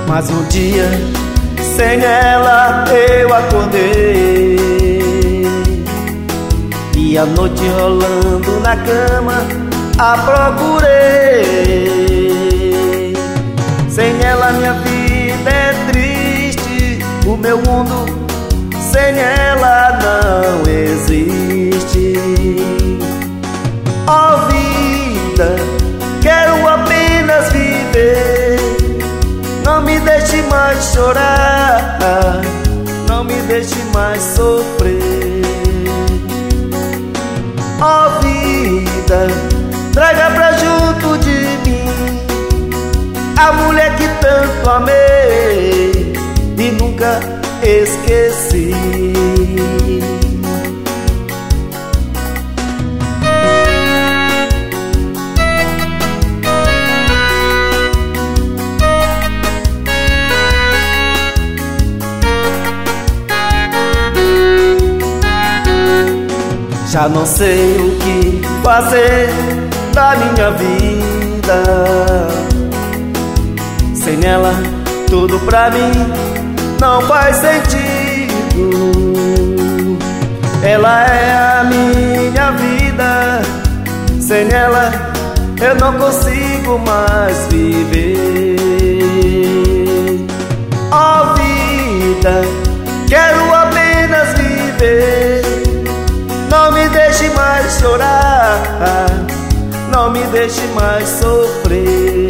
Mas um dia, sem ela eu acordei, e a noite rolando na cama a procurei. Sem ela minha vida é triste, o meu mundo sem ela não existe. Ó vida, quero apenas viver, não me deixe mais chorar, não me deixe mais sofrer. Ó vida, traga pra junto de mim a mulher que tanto amei e nunca esqueci. Já não sei o que fazer da minha vida. Sem ela tudo pra mim não faz sentido. Ela é a minha vida, sem ela eu não consigo mais viver. Ó vida, quero apenas viver, não me deixe mais chorar, não me deixe mais sofrer.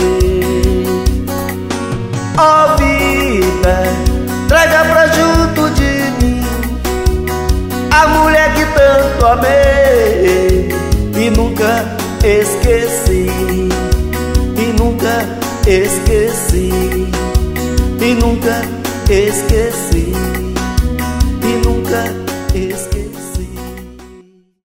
Ó vida, traga pra junto de mim a mulher que tanto amei e nunca esqueci, e nunca esqueci, e nunca esqueci.